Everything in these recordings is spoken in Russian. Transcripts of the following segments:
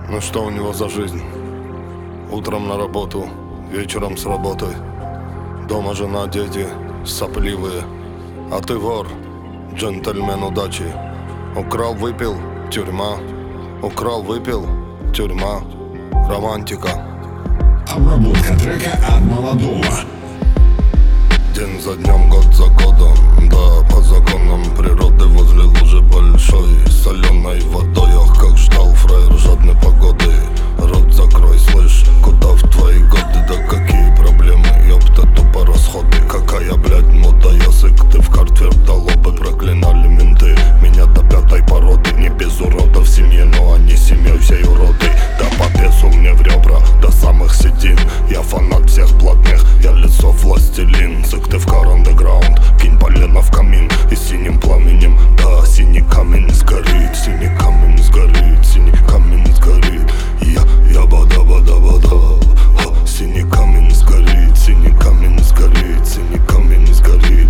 Ну что у него за жизнь? Утром на работу, вечером с работы. Дома жена, дети, сопливые. А ты вор, джентльмен удачи. Украл, выпил, тюрьма. Украл, выпил, тюрьма. Романтика. Обработка трека от Молодого. День за днем, год за годом. Да, по законам природы возле лужи большой, соленой водой. Ах, как ждал фраер жадной погоды. Рот закрой, слышь, куда в твои годы? Да какие проблемы, ёпта, тупо расходы. Какая, блядь, мода, язык, ты в карте вдало бы. Проклинали менты меня до пятой породы. Не без уродов в семье, но они семьей всей уроды. Да по бесу мне в ребра, до самых седин. Я фанат всех блатных, я лицо властелин. Сыктывкар андеграунд, кинь полено в камин. И синим пламенем, да, синий камень сгорит. Синий камень сгорит, синий камень сгорит. Я бада-бада-бада. Синий камень сгорит, синий камень сгорит, синий камень сгорит.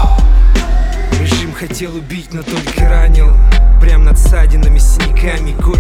Режим хотел убить, но только ранил. Прям над ссадинами, синяками,